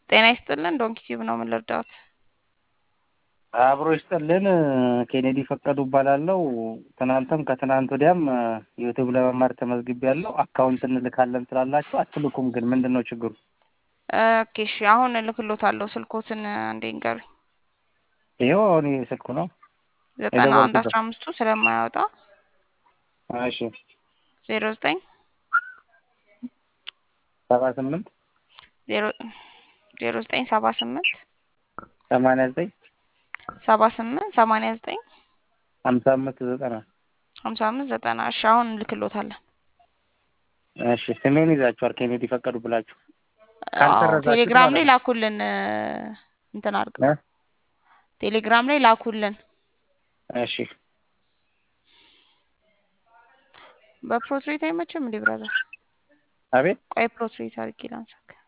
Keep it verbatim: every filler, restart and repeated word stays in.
ጤና ይስጥልን ዶንኪ ቲዩብ ነው ምን ልርዳዎት? አብሮ ይስጥልን ኬኔዲ ፈቀዱ እባላለሁ። ትናንትም ከትናንት ወዲያም ዩቲዩብ ለመማር ተመዝግቤያለሁ። አካውንት እንልካለን ስላላችሁ አትልኩም ግን ምንድነው ችግሩ? ኦኬ እሺ አሁን እልክልዎታለሁ ስልክዎትን አንዴ ንገሩኝ። ይኸው አሁን ይሄ ስልኩ ነው ዘጠና አንድ የደወልኩበት። አስራ አምስቱ ስለማያወጣ እሺ ዜሮ ዘጠኝ ሰባ ስምንት ዜሮ ዜሮ ዘጠኝ ሰባ ስምንት ሰማንያ ዘጠኝ ሰባ ስምንት ሰማንያ ዘጠኝ ሀምሳ አምስት ዘጠና ሀምሳ አምስት ዘጠና እሺ አሁን እልክልዎታለሁ። እሺ ስሜን ይዛችኋል ኬኔዲ ፈቀዱ ብላችሁ አዎ ካልሰረዛችሁት ቴሌግራም ላይ ማለት ነው። ላኩልን እንትን አድርገው እ ቴሌግራም ላይ ላኩልን። እሺ በፕሮትሬት አይመችም እንዴ ብራዘር? አቤት ቆይ ፕሮትሬት አድርጌ ላንሳክ።